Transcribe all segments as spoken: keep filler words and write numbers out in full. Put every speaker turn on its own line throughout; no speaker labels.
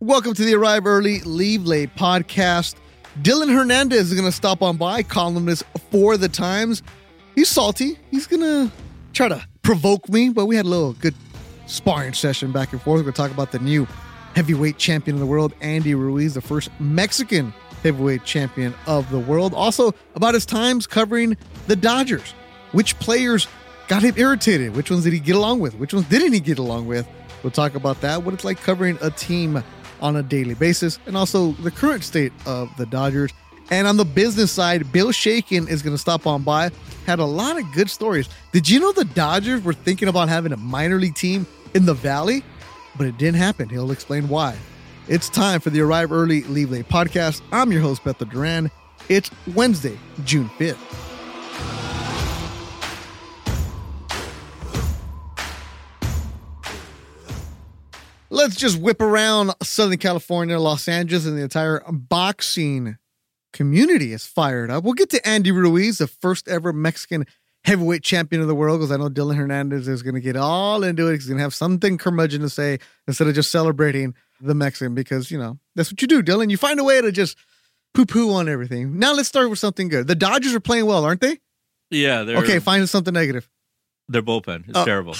Welcome to the Arrive Early, Leave Late podcast. Dylan Hernandez is going to stop on by, columnist for The Times. He's salty. He's going to try to provoke me, but we had a little good sparring session back and forth. We're going to talk about the new heavyweight champion of the world, Andy Ruiz, the first Mexican heavyweight champion of the world. Also, about his times covering the Dodgers. Which players got him irritated? Which ones did he get along with? Which ones didn't he get along with? We'll talk about that, what it's like covering a team on a daily basis, and also the current state of the Dodgers. And on the business side, Bill Shakin is going to stop on by. Had a lot of good stories. Did you know the Dodgers were thinking about having a minor league team in the Valley? But it didn't happen. He'll explain why. It's time for the Arrive Early, Leave Late podcast. I'm your host, Beto Duran. It's Wednesday, June fifth. Let's just whip around Southern California, Los Angeles, and the entire boxing community is fired up. We'll get to Andy Ruiz, the first ever Mexican heavyweight champion of the world, because I know Dylan Hernandez is going to get all into it. He's going to have something curmudgeon to say instead of just celebrating the Mexican, because, you know, that's what you do, Dylan. You find a way to just poo-poo on everything. Now let's start with something good. The Dodgers are playing well, aren't they?
Yeah. They're,
okay, find something negative.
Their bullpen is
oh.
terrible.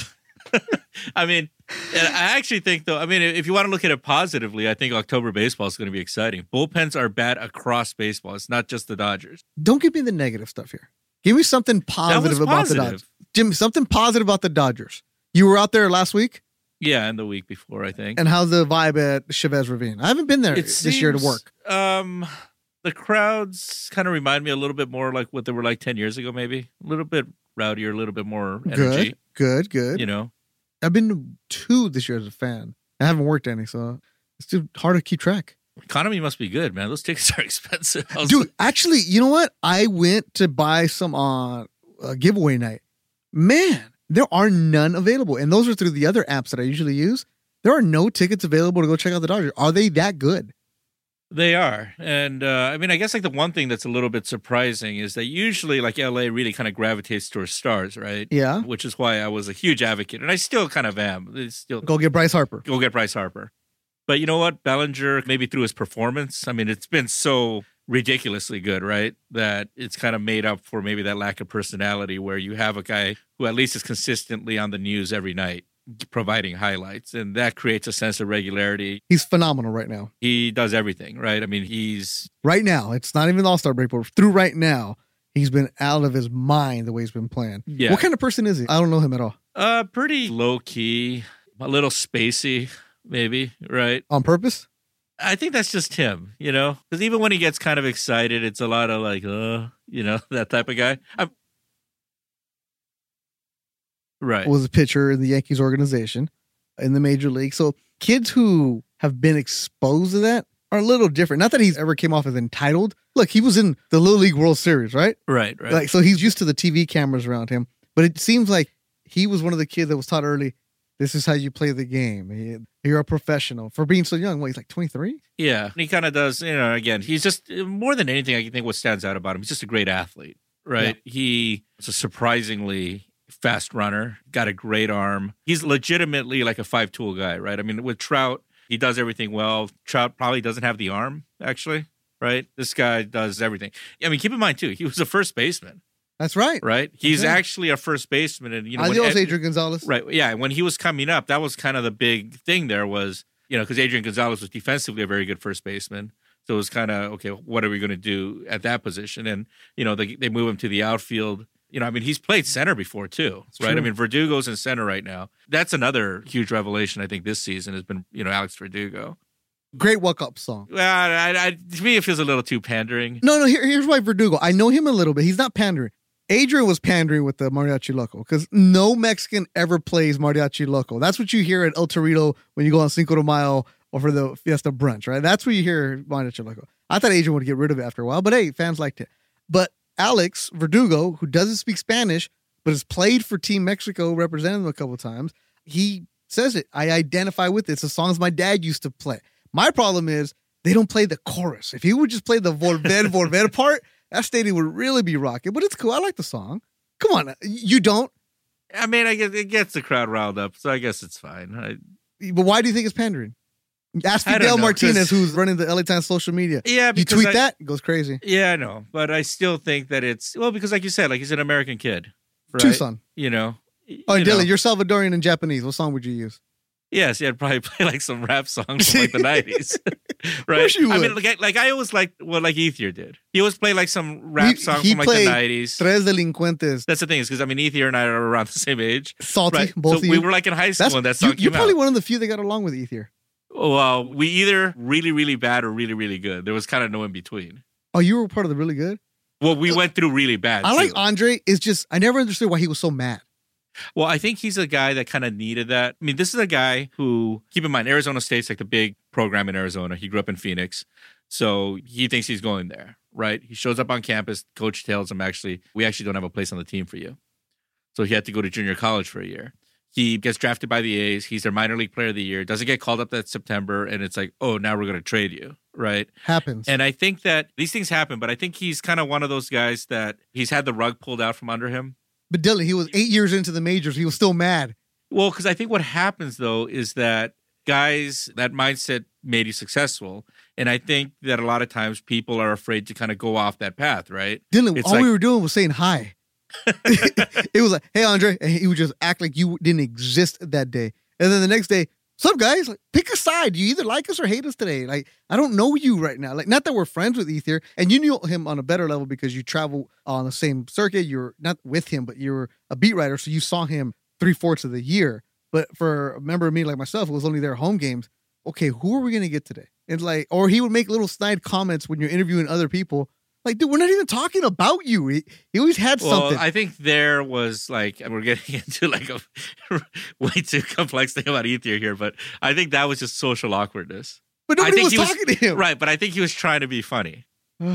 I mean, I actually think, though, I mean, if you want to look at it positively, I think October baseball is going to be exciting. Bullpens are bad across baseball. It's not just the Dodgers.
Don't give me the negative stuff here. Give me something positive about
positive.
the Dodgers. Jim, something positive about the Dodgers. You were out there last week?
Yeah, and the week before, I think.
And how's the vibe at Chavez Ravine? I haven't been there
it
this
seems,
year to work.
Um, the crowds kind of remind me a little bit more like what they were like ten years ago, maybe. A little bit rowdier, a little bit more energy.
Good, good, good.
You know?
I've been to two this year as a fan. I haven't worked any, so it's too hard to keep track.
Economy must be good, man. Those tickets are expensive.
Dude, actually, you know what? I went to buy some on uh, giveaway night. Man, there are none available. And those are through the other apps that I usually use. There are no tickets available to go check out the Dodgers. Are they that good?
They are. And uh, I mean, I guess like the one thing that's a little bit surprising is that usually like L A really kind of gravitates towards stars, right?
Yeah.
Which is why I was a huge advocate. And I still kind of am. It's still
Go get Bryce Harper.
Go get Bryce Harper. But you know what? Bellinger, maybe through his performance, I mean, it's been so ridiculously good, right? That it's kind of made up for maybe that lack of personality where you have a guy who at least is consistently on the news every night, providing highlights, and that creates a sense of regularity.
He's phenomenal right now.
He does everything, right? I mean, he's...
Right now, it's not even the All-Star break, but through right now, he's been out of his mind the way he's been playing.
Yeah.
What kind of person is he? I don't know him at all.
Uh, pretty low-key, a little spacey, maybe, right?
On purpose?
I think that's just him, you know? Because even when he gets kind of excited, it's a lot of like, uh, you know, that type of guy. I'm... Right.
Was a pitcher in the Yankees organization in the major league. So kids who have been exposed to that are a little different. Not that he's ever came off as entitled. Look, he was in the Little League World Series, right?
Right, right.
Like, so he's used to the T V cameras around him. But it seems like he was one of the kids that was taught early, this is how you play the game. You're a professional for being so young. What, he's like twenty-three?
Yeah. He kind of does, you know, again, he's just, more than anything, I can think what stands out about him, he's just a great athlete, right? Yeah. He is a surprisingly fast runner, got a great arm. He's legitimately like a five-tool guy, right? I mean, with Trout, he does everything well. Trout probably doesn't have the arm, actually, right? This guy does everything. I mean, keep in mind, too, he was a first baseman.
That's right.
Right? He's
okay.
actually a first baseman. And, you know,
Adios,
when,
Adrian Gonzalez.
Right. Yeah. When he was coming up, that was kind of the big thing there was, you know, because Adrian Gonzalez was defensively a very good first baseman. So it was kind of, okay, what are we going to do at that position? And, you know, they, they move him to the outfield. You know, I mean, he's played center before, too, right? True. I mean, Verdugo's in center right now. That's another huge revelation, I think, this season has been, you know, Alex Verdugo.
Great walk-up song.
Well, I, I, to me, it feels a little too pandering.
No, no, here, here's why Verdugo. I know him a little bit. He's not pandering. Adrian was pandering with the Mariachi Loco because no Mexican ever plays Mariachi Loco. That's what you hear at El Torito when you go on Cinco de Mayo or for the Fiesta brunch, right? That's where you hear Mariachi Loco. I thought Adrian would get rid of it after a while, but hey, fans liked it. But Alex Verdugo, who doesn't speak Spanish, but has played for Team Mexico, represented them a couple of times, he says it. I identify with it. It's the songs my dad used to play. My problem is they don't play the chorus. If he would just play the Volver, Volver part, that stadium would really be rocking. But it's cool. I like the song. Come on. You don't?
I mean, I guess it gets the crowd riled up, so I guess it's fine. I,
but why do you think it's pandering? Ask
I don't
Fidel
know,
Martinez,
'cause-
who's running the L A Times social media.
Yeah,
You
because
tweet
I-
that, it goes crazy.
Yeah, I know, but I still think that it's well because, like you said, like he's an American kid, right?
Tucson.
You know. y-
Oh,
you
and
know.
Dylan, you're Salvadorian and Japanese. What song would you use?
Yes, yeah, I'd probably play like some rap songs from like the nineties, right?
course you
I
would.
mean, like, I- like I always liked what like Ethier did. He always played like some rap
He-
song
he
from like the
played
nineties.
Tres Delincuentes.
That's the thing is because I mean Ethier and I are around the same age,
Salty,
right?
both
so
of you.
we were like in high school
That's,
when that
you,
song
you're
came
probably
out.
one of the few that got along with Ethier.
Well, we either really really bad or really really good. There was kind of no in between.
Oh, you were part of the really good?
Well, we went through really bad.
I like
too.
Andre. It's just, I never understood why he was so mad.
Well, I think he's a guy that kind of needed that. I mean, this is a guy who, keep in mind, Arizona State's like the big program in Arizona. He grew up in Phoenix. So he thinks he's going there, right? He shows up on campus. Coach tells him, actually, we actually don't have a place on the team for you. So he had to go to junior college for a year. He gets drafted by the A's. He's their minor league player of the year. Doesn't get called up that September. And it's like, oh, now we're going to trade you, right?
Happens.
And I think that these things happen, but I think he's kind of one of those guys that he's had the rug pulled out from under him.
But Dylan, he was eight years into the majors. He was still mad.
Well, because I think what happens, though, is that guys, that mindset made you successful. And I think that a lot of times people are afraid to kind of go off that path, right?
Dylan,
It's
all
like-
we were doing was saying hi. It was like, hey, Andre. And he would just act like you didn't exist that day. And then the next day, what's up, guys? Like, pick a side. You either like us or hate us today. Like, I don't know you right now. Like, not that we're friends with Ether. And you knew him on a better level because you travel on the same circuit. You're not with him, but you're a beat writer. So you saw him three-fourths of the year. But for a member of me like myself who was only there home games, okay, who are we going to get today? And like, or he would make little snide comments when you're interviewing other people. Like, dude, we're not even talking about you. He, he always had
Well,
something.
I think there was like, and we're getting into like a way too complex thing about Ether here, but I think that was just social awkwardness.
but
I
nobody
think
was
he was-
talking to him.
Right. But I think he was trying to be funny.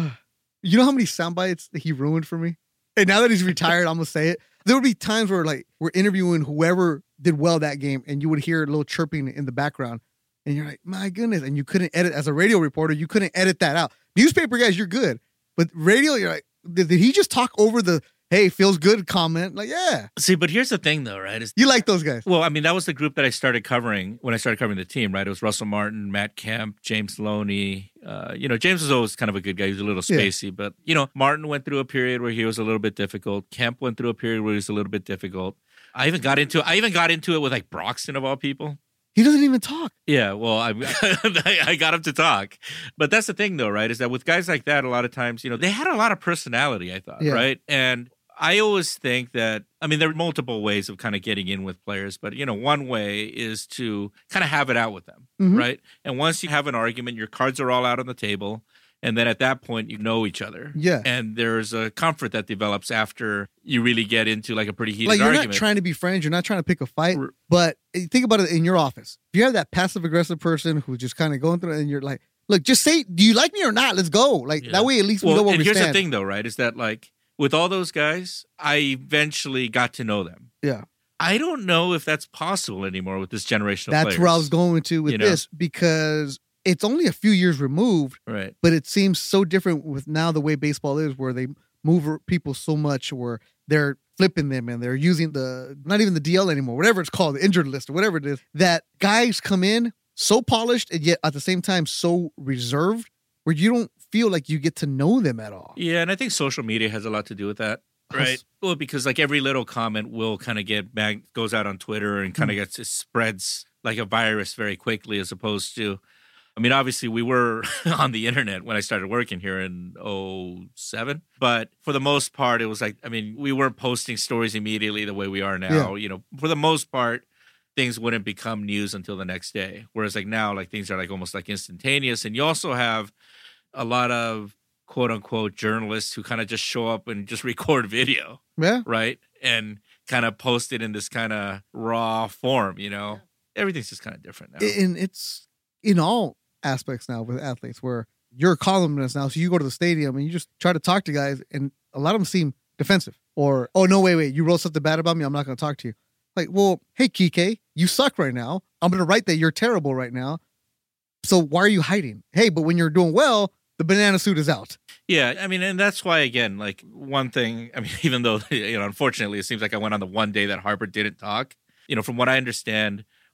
You know how many sound bites that he ruined for me? And now that he's retired, I'm going to say it. There would be times where like we're interviewing whoever did well that game and you would hear a little chirping in the background. And you're like, my goodness. And you couldn't edit, as a radio reporter, you couldn't edit that out. Newspaper guys, you're good. But radio, you're like, did, did he just talk over the, hey, feels good comment? Like, yeah.
See, but here's the thing though, right? Is
You like those guys.
Well, I mean, that was the group that I started covering when I started covering the team, right? It was Russell Martin, Matt Kemp, James Loney. Uh, you know, James was always kind of a good guy. He was a little
Yeah.
spacey, but, you know, Martin went through a period where he was a little bit difficult. Kemp went through a period where he was a little bit difficult. I even got into I even got into it with like Broxton of all people.
He doesn't even talk.
Yeah, well, I, I got him to talk. But that's the thing, though, right? Is that with guys like that, a lot of times, you know, they had a lot of personality, I thought,
Yeah.
right? And I always think that, I mean, there are multiple ways of kind of getting in with players, but, you know, one way is to kind of have it out with them,
Mhm.
right? And once you have an argument, your cards are all out on the table. And then at that point, you know each other.
Yeah.
And there's a comfort that develops after you really get into like a pretty heated
Like, you're
argument.
not trying to be friends. You're not trying to pick a fight.
R-
But think about it in your office. If you have that passive aggressive person who's just kind of going through it and you're like, look, just say, do you like me or not? Let's go. Like,
Yeah.
that way at least we know
Well,
where
and
we
here's
stand.
the thing, though, right? Is that like with all those guys, I eventually got to know them.
Yeah.
I don't know if that's possible anymore with this generation of
That's
players.
where I was going to with
You know?
this because it's only a few years removed,
Right.
but it seems so different with now the way baseball is, where they move people so much, where they're flipping them and they're using the, not even the D L anymore, whatever it's called, the injured list or whatever it is, that guys come in so polished and yet at the same time so reserved where you don't feel like you get to know them at all.
Yeah, and I think social media has a lot to do with that. Right. Well, because like every little comment will kind of get back, goes out on Twitter and kind of gets, it spreads like a virus very quickly as opposed to, I mean, obviously we were on the internet when I started working here in oh seven, but for the most part, it was like, I mean, we weren't posting stories immediately the way we are now. You know, for the most part, things wouldn't become news until the next day. Whereas like now, like things are like almost like instantaneous. And you also have a lot of quote unquote journalists who kind of just show up and just record video,
Yeah.
right? And kind of post it in this kind of raw form, you know? Everything's just kind of different now.
And it's in all aspects now with athletes where you're a columnist now. So you go to the stadium and you just try to talk to guys and a lot of them seem defensive or, oh, no, wait, wait, you wrote something bad about me. I'm not going to talk to you. Like, well, hey, Kike, you suck right now. I'm going to write that you're terrible right now. So why are you hiding? Hey, but when you're doing well, the banana suit is out.
Yeah, I mean, and that's why, again, like one thing, I mean, even though, you know, unfortunately, it seems like I went on the one day that Harper didn't talk. You know, from what I understand,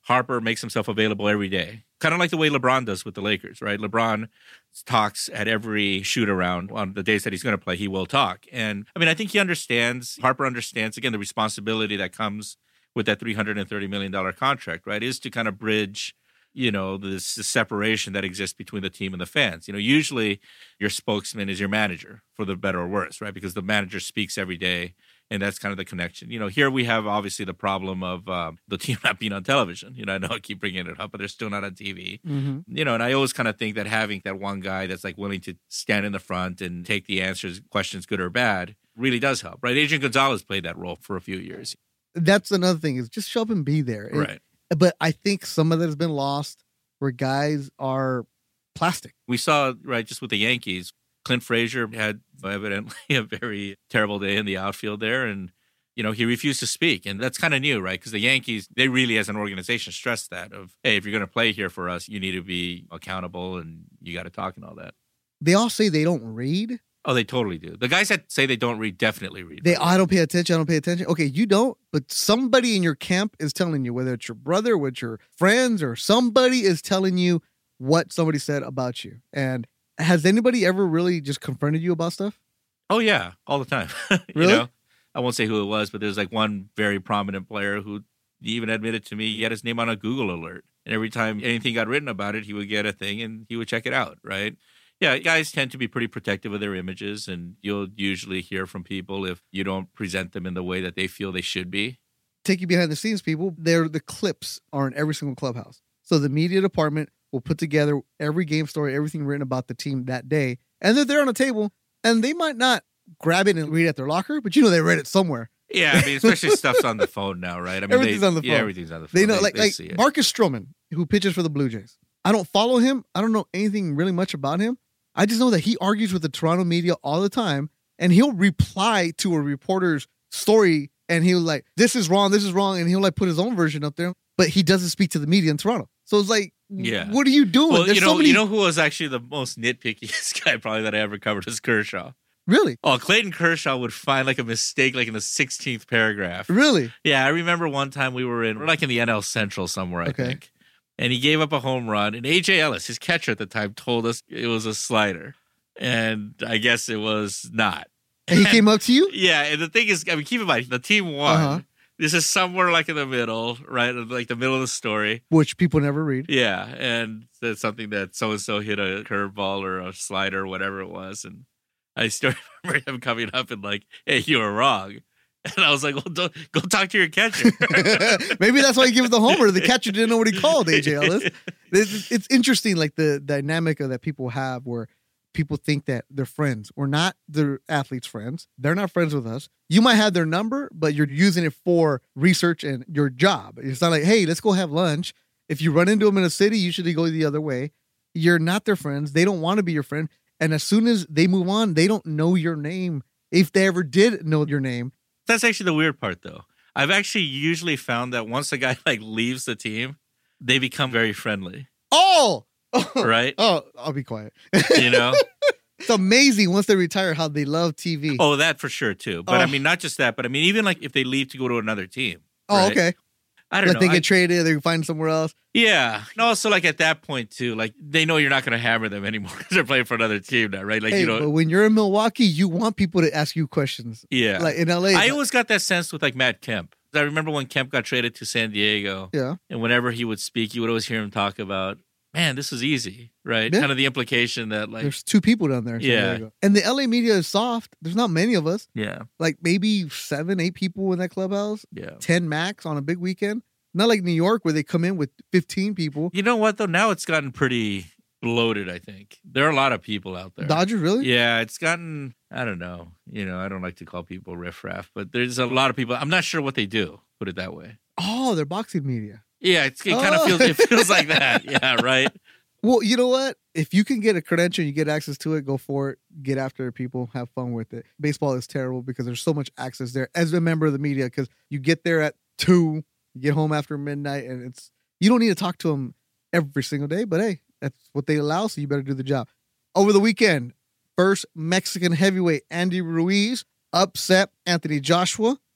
Harper makes himself available every day. Kind of like the way LeBron does with the Lakers, right? LeBron talks at every shoot around. On the days that he's going to play, he will talk. And I mean, I think he understands, Harper understands, again, the responsibility that comes with that three hundred thirty million dollars contract, right? Is to kind of bridge, you know, this, this separation that exists between the team and the fans. You know, usually your spokesman is your manager, for the better or worse, right? Because the manager speaks every day. And that's kind of the connection. You know, here we have obviously the problem of um, the team not being on television. You know, I know I keep bringing it up, but they're still not on T V.
Mm-hmm.
You know, and I always kind of think that having that one guy that's like willing to stand in the front and take the answers, questions good or bad, really does help, right? Adrian Gonzalez played that role for a few years.
That's another thing is just show up and be there.
Right.
It, but I think some of that has been lost where guys are plastic.
We saw, right, just with the Yankees, Clint Frazier had evidently a very terrible day in the outfield there, and you know he refused to speak, and that's kind of new, right? Because the Yankees, they really, as an organization, stress that of, hey, if you're going to play here for us, you need to be accountable and you got to talk and all that.
They all say they don't read.
Oh, they totally do. The guys that say they don't read definitely read.
They, oh, I don't pay attention. I don't pay attention. Okay, you don't, but somebody in your camp is telling you, whether it's your brother, with your friends, or somebody is telling you what somebody said about you, and. Has anybody ever really just confronted you about stuff?
Oh, yeah, all the time.
Really?
You know, I won't say who it was, but there's like one very prominent player who even admitted to me he had his name on a Google alert. And every time anything got written about it, he would get a thing and he would check it out, right? Yeah, guys tend to be pretty protective of their images, and you'll usually hear from people if you don't present them in the way that they feel they should be.
Take you behind the scenes, people. They're the clips are in every single clubhouse. So the media department will put together every game story, everything written about the team that day. And they're there on a table, and they might not grab it and read it at their locker, but you know they read it somewhere.
Yeah, I mean, especially stuff's on the phone now, right? I mean,
everything's
they,
on the phone.
Yeah, everything's on the phone.
They know,
they,
like,
they
like Marcus Stroman, who pitches for the Blue Jays. I don't follow him. I don't know anything really much about him. I just know that he argues with the Toronto media all the time, and he'll reply to a reporter's story, and he'll like, this is wrong, this is wrong, and he'll like put his own version up there, but he doesn't speak to the media in Toronto. So it's like,
yeah,
what are you doing?
Well,
There's
you know,
so many...
you know who was actually the most nitpickiest guy probably that I ever covered is Kershaw.
Really?
Oh, Clayton Kershaw would find like a mistake like in the sixteenth paragraph.
Really?
Yeah, I remember one time we were in, we're like in the N L Central somewhere, I
okay.
think. And he gave up a home run. And A J Ellis, his catcher at the time, told us it was a slider. And I guess it was not.
And he and, came up to you?
Yeah, and the thing is, I mean, keep in mind, the team won.
Uh-huh.
This is somewhere like in the middle, right? Like the middle of the story.
Which people never read.
Yeah, and it's something that so-and-so hit a curveball or a slider or whatever it was. And I still remember him coming up and like, hey, you were wrong. And I was like, well, don't, go talk to your catcher.
Maybe that's why he gave the homer. The catcher didn't know what he called, A J Ellis. It's, it's interesting, like the dynamic of that people have where people think that they're friends. We're not the athletes' friends. They're not friends with us. You might have their number, but you're using it for research and your job. It's not like, hey, let's go have lunch. If you run into them in a city, usually go the other way. You're not their friends. They don't want to be your friend. And as soon as they move on, they don't know your name. If they ever did know your name.
That's actually the weird part, though. I've actually usually found that once a guy like leaves the team, they become very friendly.
Oh!
Right?
Oh, I'll be quiet.
You know?
It's amazing once they retire how they love T V.
Oh, that for sure, too. But
oh.
I mean, not just that, but I mean, even like if they leave to go to another team.
Oh,
right?
okay.
I don't
like
know.
they get
I,
traded, they can find somewhere else.
Yeah. And also, like at that point, too, like they know you're not going to hammer them anymore because they're playing for another team now, right? Like,
hey,
you know.
But when you're in Milwaukee, you want people to ask you questions.
Yeah.
Like in L A.
I always got that sense with like Matt Kemp. I remember when Kemp got traded to San Diego.
Yeah.
And whenever he would speak, you would always hear him talk about, man, this is easy, right?
Yeah.
Kind of the implication that like.
There's two people down there. In San
Yeah.
Diego. And the L A media is soft. There's not many of us.
Yeah.
Like maybe seven, eight people in that clubhouse.
Yeah.
ten max on a big weekend. Not like New York where they come in with fifteen people.
You know what, though? Now it's gotten pretty bloated, I think. There are a lot of people out there.
Dodgers, really?
Yeah, it's gotten, I don't know. You know, I don't like to call people riffraff, but there's a lot of people. I'm not sure what they do, put it that way.
Oh, they're boxing media.
Yeah, it's, it kind
oh.
of feels, it feels like that. Yeah, right?
Well, you know what? If you can get a credential, you get access to it, go for it. Get after people, have fun with it. Baseball is terrible because there's so much access there as a member of the media because you get there at two, you get home after midnight, and it's you don't need to talk to them every single day, but hey, that's what they allow, so you better do the job. Over the weekend, first Mexican heavyweight Andy Ruiz upset Anthony Joshua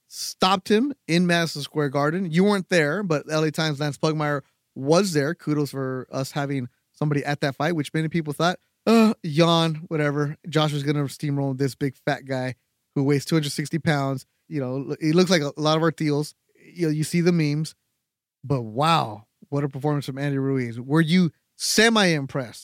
stopped him in Madison Square Garden. You weren't there, but L A Times Lance Pugmire was there. Kudos for us having somebody at that fight, which many people thought, uh, yawn, whatever. Joshua's going to steamroll this big fat guy who weighs two hundred sixty pounds. You know, he looks like a lot of our deals. You know, you see the memes, but wow, what a performance from Andy Ruiz. Were you semi-impressed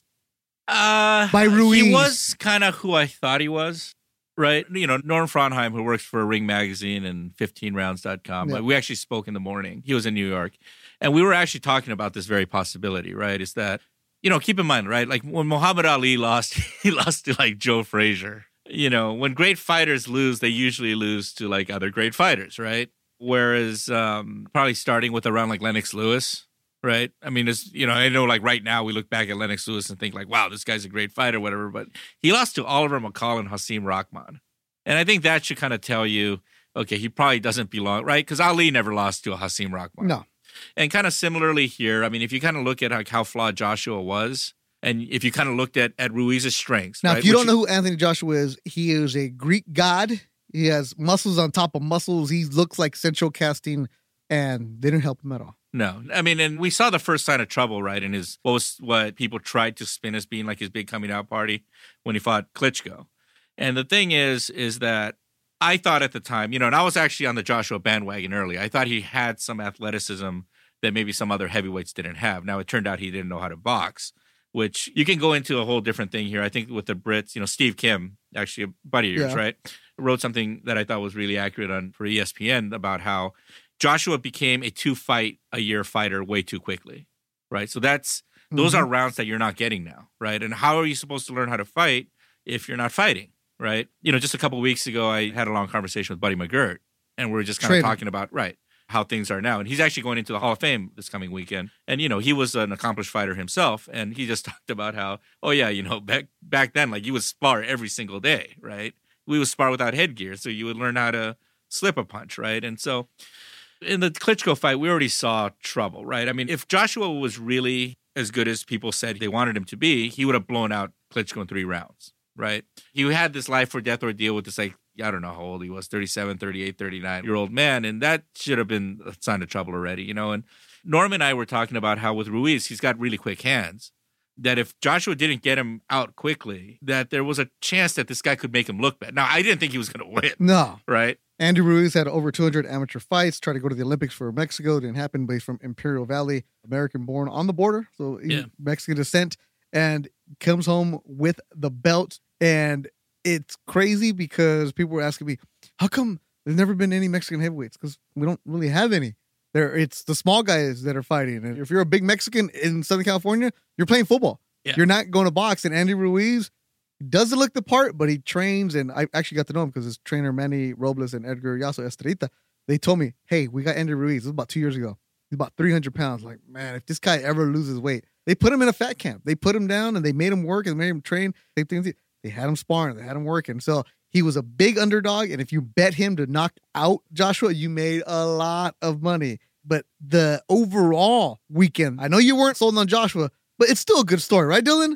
uh,
by Ruiz?
He was kind of who I thought he was, right? You know, Norm Frondheim, who works for Ring Magazine and fifteen rounds dot com,
Yeah.
we actually spoke in the morning. He was in New York. And we were actually talking about this very possibility, right? Is that, you know, keep in mind, right? Like when Muhammad Ali lost, he lost to like Joe Frazier. You know, when great fighters lose, they usually lose to like other great fighters, right? Whereas um, probably starting with around like Lennox Lewis, right? I mean, it's, you know, I know like right now we look back at Lennox Lewis and think like, wow, this guy's a great fighter, whatever. But he lost to Oliver McCall and Hasim Rahman. And I think that should kind of tell you, okay, he probably doesn't belong, right? Because Ali never lost to a Hasim Rahman.
No.
And kind of similarly here, I mean, if you kind of look at like how flawed Joshua was, and if you kind of looked at, at Ruiz's strengths.
Now,
right,
if you
which
don't know who Anthony Joshua is, he is a Greek god. He has muscles on top of muscles. He looks like central casting, and they didn't help him at all.
No, I mean, and we saw the first sign of trouble, right? In his, what was what people tried to spin as being like his big coming out party when he fought Klitschko. And the thing is, is that I thought at the time, you know, and I was actually on the Joshua bandwagon early. I thought he had some athleticism that maybe some other heavyweights didn't have. Now, it turned out he didn't know how to box, which you can go into a whole different thing here. I think with the Brits, you know, Steve Kim, actually a buddy of yours,
Yeah.
right, wrote something that I thought was really accurate on for E S P N about how Joshua became a two-fight-a-year fighter way too quickly, right? So that's those
Mhm.
are rounds that you're not getting now, right? And how are you supposed to learn how to fight if you're not fighting, right? You know, just a couple of weeks ago, I had a long conversation with Buddy McGirt, and we were just kind
Training.
of talking about, right, how things are now. And he's actually going into the Hall of Fame this coming weekend. And, you know, he was an accomplished fighter himself, and he just talked about how, oh, yeah, you know, back back then, like, you would spar every single day, right? We would spar without headgear, so you would learn how to slip a punch, right? And so in the Klitschko fight, we already saw trouble, right? I mean, if Joshua was really as good as people said they wanted him to be, he would have blown out Klitschko in three rounds, right? He had this life or death ordeal with this, like, I don't know how old he was, thirty-seven, thirty-eight, thirty-nine-year-old man, and that should have been a sign of trouble already, you know? And Norm and I were talking about how with Ruiz, he's got really quick hands, that if Joshua didn't get him out quickly, that there was a chance that this guy could make him look bad. Now, I didn't think he was going to win,
No.
right?
Andy Ruiz had over two hundred amateur fights, tried to go to the Olympics for Mexico. Didn't happen, but he's from Imperial Valley, American-born on the border, so he's
Yeah.
Mexican descent, and comes home with the belt. And it's crazy because people were asking me, how come there's never been any Mexican heavyweights? Because we don't really have any. There, it's the small guys that are fighting. And if you're a big Mexican in Southern California, you're playing football.
Yeah.
You're not going to box. And Andy Ruiz doesn't look the part, but he trains. And I actually got to know him because his trainer, Manny Robles and Edgar Yasso Estrita, they told me, hey, we got Andy Ruiz. This was about two years ago. He's about three hundred pounds. Like, man, if this guy ever loses weight, they put him in a fat camp. They put him down and they made him work and made him train. They, they had him sparring. They had him working. So he was a big underdog. And if you bet him to knock out Joshua, you made a lot of money. But the overall weekend, I know you weren't sold on Joshua, but it's still a good story, right, Dylan?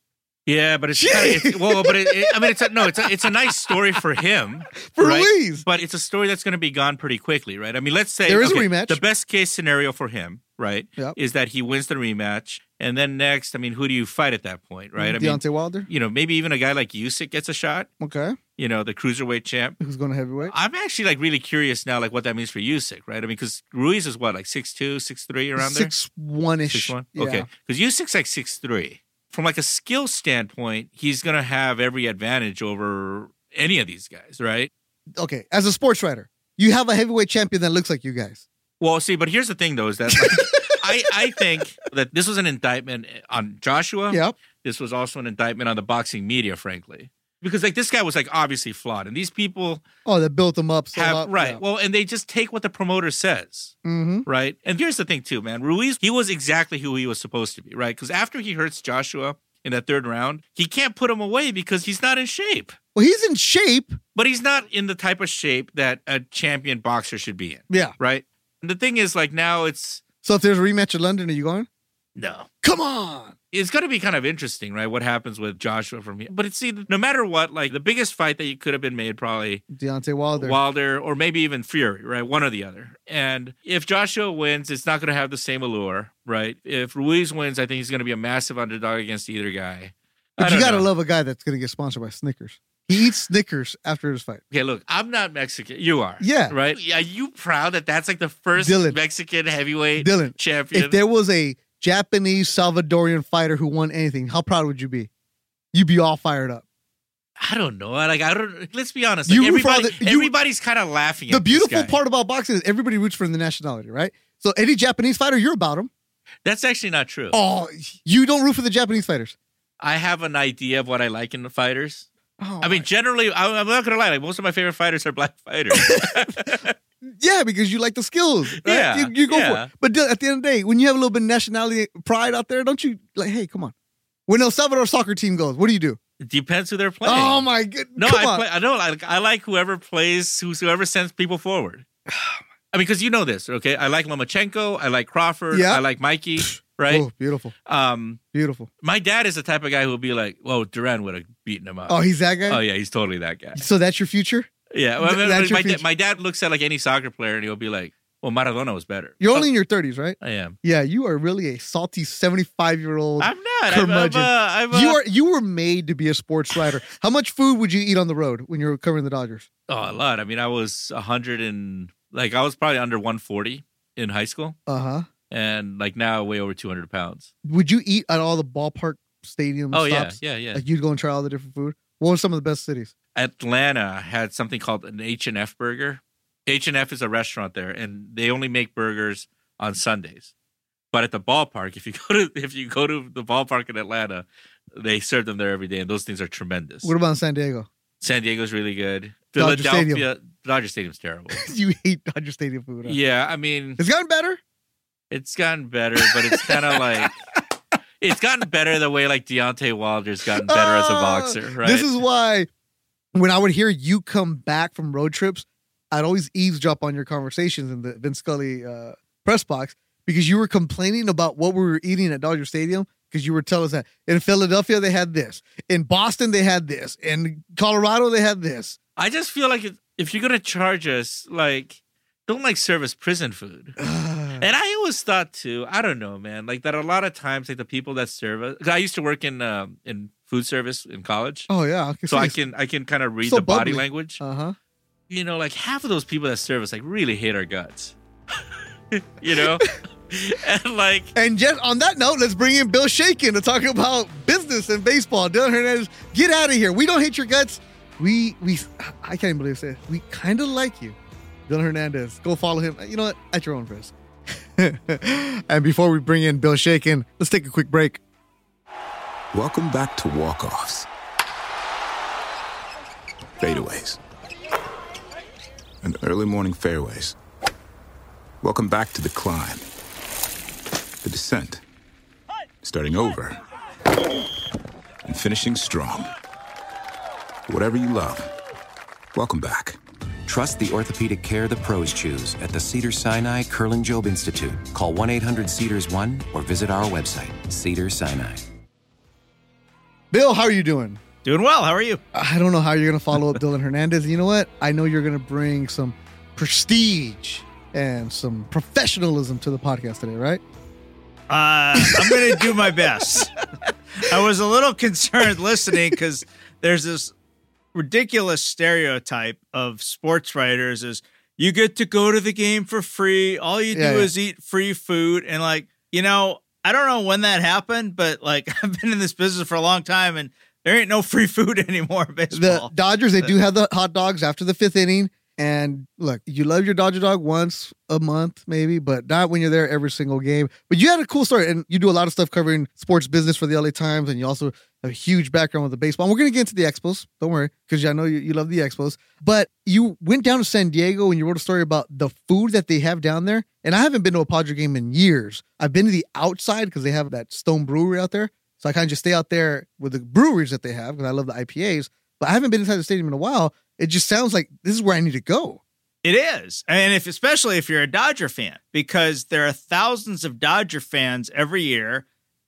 Yeah, but it's, kinda, it's well, but it, it, I mean, it's a, no, it's a, it's a nice story for him,
For
right?
Ruiz.
But it's a story that's going to be gone pretty quickly, right? I mean, let's say
There is a
okay,
rematch.
The best case scenario for him, right,
Yep.
is that he wins the rematch, and then next, I mean, who do you fight at that point, right? I mean,
Deontay Wilder.
you know, maybe even a guy like Usyk gets a shot.
Okay.
You know, the cruiserweight champ.
Who's going to heavyweight?
I'm actually like really curious now, like what that means for Usyk, right? I mean, because Ruiz is what, like six two, six three around there?
six one-ish.
six one.
Yeah.
Okay, because Usyk's like six three. From like a skill standpoint, he's going to have every advantage over any of these guys, right?
Okay. As a sports writer, you have a heavyweight champion that looks like you guys.
Well, see, but here's the thing, though, is that like, I, I think that this was an indictment on Joshua.
Yep.
This was also an indictment on the boxing media, frankly. Because like this guy was like obviously flawed. And these people
Oh, that built him up. So
have,
up.
right.
Yeah.
Well, and they just take what the promoter says.
Mm-hmm.
Right. And here's the thing, too, man. Ruiz, he was exactly who he was supposed to be, right? Because after he hurts Joshua in that third round, he can't put him away because he's not in shape.
Well, he's in shape.
But he's not in the type of shape that a champion boxer should be in.
Yeah.
Right. And the thing is, like, now it's
So if there's a rematch in London, are you going?
no.
Come on.
It's going to be kind of interesting, right? What happens with Joshua from here. But it's see, no matter what, like the biggest fight that you could have been made probably
Deontay Wilder.
Wilder, or maybe even Fury, right? One or the other. And if Joshua wins, it's not going to have the same allure, right? If Ruiz wins, I think he's going to be a massive underdog against either guy.
But you got to love a guy that's going to get sponsored by Snickers. He eats Snickers after his fight.
Okay, look, I'm not Mexican. You are.
Yeah.
Right? Are you proud that that's like the first
Dylan,
Mexican heavyweight
Dylan,
champion?
If there was a Japanese Salvadorian fighter who won anything, how proud would you be? You'd be all fired up.
I don't know. Like I don't. Let's be honest. Like,
you
everybody,
the, you,
everybody's kind of laughing.
The
at
beautiful
this guy.
part about boxing is everybody roots for the nationality, right? So any Japanese fighter, you're about him.
That's actually not true.
Oh, you don't root for the Japanese fighters.
I have an idea of what I like in the fighters.
Oh,
I mean, generally, I, I'm not gonna lie. Like most of my favorite fighters are black fighters.
Yeah, because you like the skills. Right?
Yeah,
you, you go
yeah.
for it. But at the end of the day, when you have a little bit of nationality pride out there, don't you like? Hey, come on. When El Salvador soccer team goes, what do you do?
It depends who they're playing.
Oh my god!
No,
come
I
on.
play, I don't. I, I like whoever plays, who's, whoever sends people forward. I mean, because you know this, okay? I like Lomachenko. I like Crawford.
Yeah.
I like Mikey. Right?
Oh, beautiful.
Um,
beautiful.
My dad is the type of guy who would be like, "Whoa, Duran would have beaten him up."
Oh, he's that guy.
Oh yeah, he's totally that guy.
So that's your future.
Yeah, well,
Th-
my,
that's your
my,
future.
da- my dad looks at like any soccer player and he'll be like, "Well, Maradona was better."
You're
Oh,
only in your thirties, right?
I am.
Yeah, you are really a salty seventy-five year old.
I'm not. I'm, I'm,
curmudgeon.
uh, I'm, uh,
You are. You were made to be a sports writer. How much food would you eat on the road when you were covering the Dodgers?
Oh, a lot. I mean, I was a hundred and like I was probably under one forty in high school,
Uh huh.
and like now way over two hundred pounds.
Would you eat at all the ballpark stadium
Oh
stops?
yeah, yeah, yeah.
Like you'd go and try all the different food. What were some of the best cities?
Atlanta had something called an H and F burger. H and F is a restaurant there, and they only make burgers on Sundays. But at the ballpark, if you go to if you go to the ballpark in Atlanta, they serve them there every day, and those things are tremendous.
What about San Diego?
San Diego's really good.
Dodger
Philadelphia,
Stadium.
Dodger Stadium's terrible.
You hate Dodger Stadium food. Huh?
Yeah, I mean,
It's gotten better.
it's gotten better, but it's kind of like it's gotten better the way like Deontay Wilder's gotten better as a
Oh,
boxer, right?
This is why when I would hear you come back from road trips, I'd always eavesdrop on your conversations in the Vince Scully uh, press box because you were complaining about what we were eating at Dodger Stadium because you were telling us that in Philadelphia they had this, in Boston they had this, in Colorado they had this.
I just feel like if, if you're gonna charge us, like, don't like serve us prison food. And I always thought too, I don't know, man, like that a lot of times, like the people that serve us. 'Cause I used to work in um, in food service in college,
Oh yeah, I can
so
see
I
this.
can I can kind of read
So
the body
bubbly.
language.
Uh huh.
You know, like half of those people that serve us like really hate our guts. You know, and like
And just on that note, let's bring in Bill Shakin to talk about business and baseball. Dylan Hernandez, get out of here. We don't hate your guts. We we I can't even believe this. We kind of like you, Dylan Hernandez. Go follow him. You know what? At your own risk. And before we bring in Bill Shakin, let's take a quick break.
Welcome back to Walk-Offs, fadeaways, and early morning fairways. Welcome back to the climb, the descent, starting over, and finishing strong. Whatever you love, welcome back.
Trust the orthopedic care the pros choose at the Cedars-Sinai Kerlan-Jobe Institute. Call one eight hundred cedars one or visit our website, Cedars-Sinai.
Bill, how are you doing?
Doing well. How are you?
I don't know how you're going to follow up Dylan Hernandez. You know what? I know you're going to bring some prestige and some professionalism to the podcast today, right?
Uh, I'm going to do my best. I was a little concerned listening because there's this ridiculous stereotype of sports writers is you get to go to the game for free. All you do
Yeah, yeah.
is eat free food. And like, you know, I don't know when that happened, but like I've been in this business for a long time and there ain't no free food anymore in
The
baseball.
Dodgers, they do have the hot dogs after the fifth inning. And look, you love your Dodger dog once a month, maybe, but not when you're there every single game. But you had a cool story, and you do a lot of stuff covering sports business for the L A Times, and you also have a huge background with the baseball. And we're going to get into the Expos. Don't worry, because I know you, you love the Expos. But you went down to San Diego, and you wrote a story about the food that they have down there. And I haven't been to a Padre game in years. I've been to the outside because they have that Stone Brewery out there. So I kind of just stay out there with the breweries that they have because I love the I P As. But I haven't been inside the stadium in a while. It just sounds like this is where I need to go.
It is. And if especially if you're a Dodger fan, because there are thousands of Dodger fans every year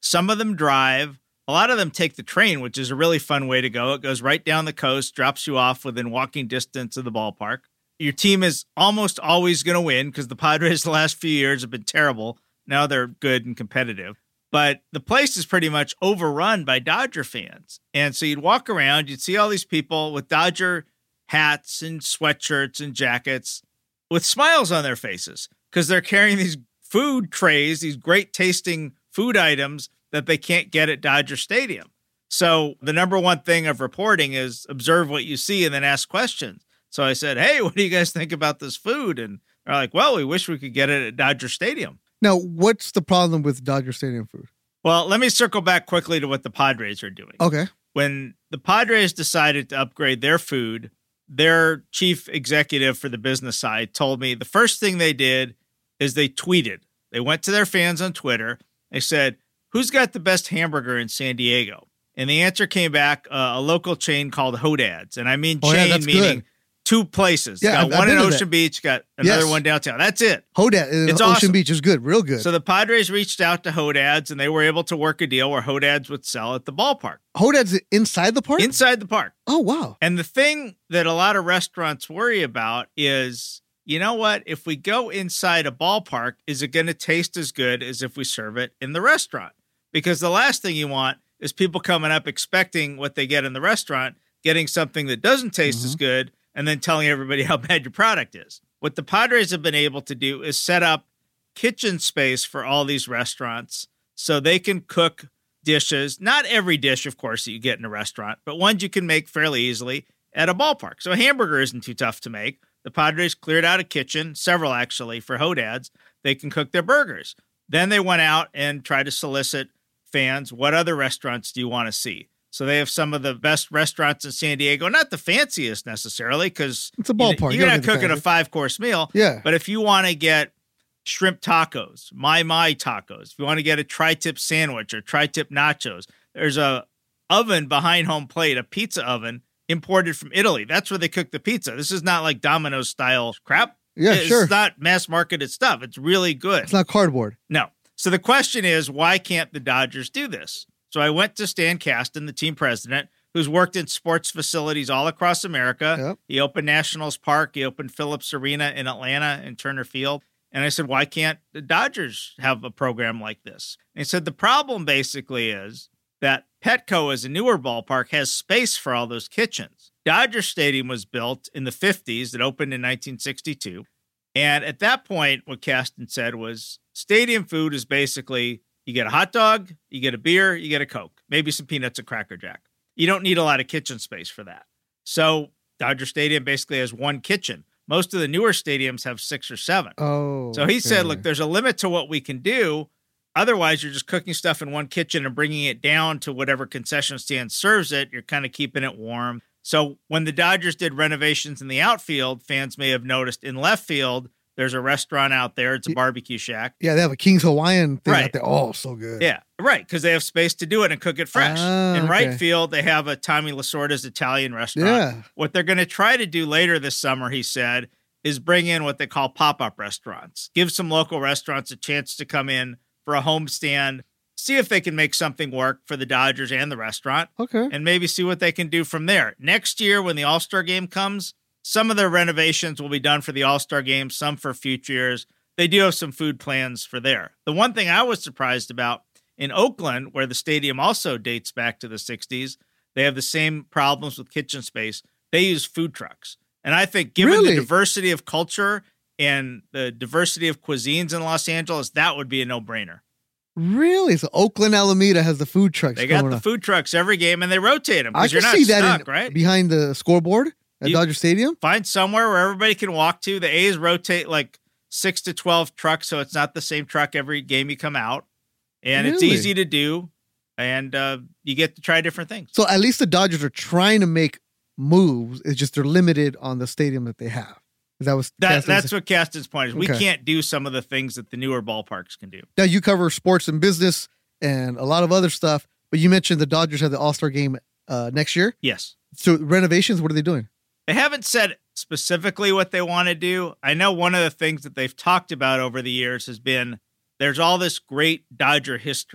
Some of them drive. A lot of them take the train, which is a really fun way to go. It goes right down the coast, drops you off within walking distance of the ballpark. Your team is almost always going to win because the Padres the last few years have been terrible. Now they're good and competitive. But the place is pretty much overrun by Dodger fans. And so you'd walk around, you'd see all these people with Dodger hats and sweatshirts and jackets with smiles on their faces because they're carrying these food trays, these great tasting food items that they can't get at Dodger Stadium. So the number one thing of reporting is observe what you see and then ask questions. So I said, hey, what do you guys think about this food? And they're like, well, we wish we could get it at Dodger Stadium.
Now, what's the problem with Dodger Stadium food?
Well, let me circle back quickly to what the Padres are doing.
Okay.
When the Padres decided to upgrade their food, their chief executive for the business side told me the first thing they did is they tweeted. They went to their fans on Twitter. They said, who's got the best hamburger in San Diego? And the answer came back, uh, a local chain called Hodad's. And I mean
oh,
chain
yeah, that's
meaning
good.
two places.
Yeah,
got
I've- I've
one in
been to
Ocean
that.
Beach, got another
Yes.
one downtown. That's it.
Hodad in
It's
Ocean
awesome.
Beach is good, real good.
So the Padres reached out to Hodad's, and they were able to work a deal where Hodad's would sell at the ballpark,
Hodad's inside the park?
inside the park.
oh, wow.
And the thing that a lot of restaurants worry about is, you know what? If we go inside a ballpark, is it going to taste as good as if we serve it in the restaurant? Because the last thing you want is people coming up expecting what they get in the restaurant, getting something that doesn't taste
Mm-hmm.
as good, and then telling everybody how bad your product is. What the Padres have been able to do is set up kitchen space for all these restaurants so they can cook dishes, not every dish, of course, that you get in a restaurant, but ones you can make fairly easily at a ballpark. So a hamburger isn't too tough to make. The Padres cleared out a kitchen, several actually, for Hodad's. They can cook their burgers. Then they went out and tried to solicit fans. What other restaurants do you want to see? So they have some of the best restaurants in San Diego, not the fanciest necessarily, because
It's a ballpark. You
you're
don't
not
get the
cooking a
fancy.
five-course meal.
Yeah.
But if you want to get shrimp tacos, my my tacos, if you want to get a tri-tip sandwich or tri-tip nachos, there's a oven behind home plate, a pizza oven imported from Italy. That's where they cook the pizza. This is not like Domino's style crap.
Yeah,
it's
sure.
not mass marketed stuff. It's really good.
It's not cardboard.
No. So the question is, why can't the Dodgers do this? So I went to Stan Kasten, the team president, who's worked in sports facilities all across America.
Yep.
He opened Nationals Park. He opened Phillips Arena in Atlanta and Turner Field. And I said, why can't the Dodgers have a program like this? And he said, the problem basically is that Petco, as a newer ballpark, has space for all those kitchens. Dodger Stadium was built in the fifties. It opened in nineteen sixty-two. And at that point, what Kasten said was stadium food is basically you get a hot dog, you get a beer, you get a Coke, maybe some peanuts and Cracker Jack. You don't need a lot of kitchen space for that. So Dodger Stadium basically has one kitchen. Most of the newer stadiums have six or seven.
Oh.
So he said,
okay.
look, there's a limit to what we can do. Otherwise, you're just cooking stuff in one kitchen and bringing it down to whatever concession stand serves it. You're kind of keeping it warm. So when the Dodgers did renovations in the outfield, fans may have noticed in left field, there's a restaurant out there. It's a barbecue shack.
Yeah, they have a King's Hawaiian thing
Right.
out there. Oh, so good.
Yeah, right, because they have space to do it and cook it fresh.
Ah,
in right
okay.
field, they have a Tommy Lasorda's Italian restaurant.
Yeah.
What they're going to try to do later this summer, he said, is bring in what they call pop-up restaurants. Give some local restaurants a chance to come in for a homestand, see if they can make something work for the Dodgers and the restaurant,
Okay.
and maybe see what they can do from there. Next year, when the All-Star game comes, some of the renovations will be done for the All-Star game, some for future years. They do have some food plans for there. The one thing I was surprised about, in Oakland, where the stadium also dates back to the sixties, they have the same problems with kitchen space. They use food trucks. And I think given
Really?
the diversity of culture and the diversity of cuisines in Los Angeles, that would be a no-brainer.
Really? So Oakland Alameda has the food trucks.
They got
going
the
on.
food trucks every game, and they rotate them
I
because
can
you're not
see
stuck,
that in,
right?
behind the scoreboard at
You-
Dodger Stadium.
Find somewhere where everybody can walk to. The A's rotate like six to twelve trucks, so it's not the same truck every game you come out. And it's
Really?
easy to do, and uh, you get to try different things.
So at least the Dodgers are trying to make moves. It's just they're limited on the stadium that they have. That was
That,
Kasten's-
that's what Kasten's point is. We
Okay.
can't do some of the things that the newer ballparks can do.
Now you cover sports and business and a lot of other stuff, but you mentioned the Dodgers have the All-Star game uh, next year.
Yes.
So renovations, what are they doing?
They haven't said specifically what they want to do. I know one of the things that they've talked about over the years has been there's all this great Dodger history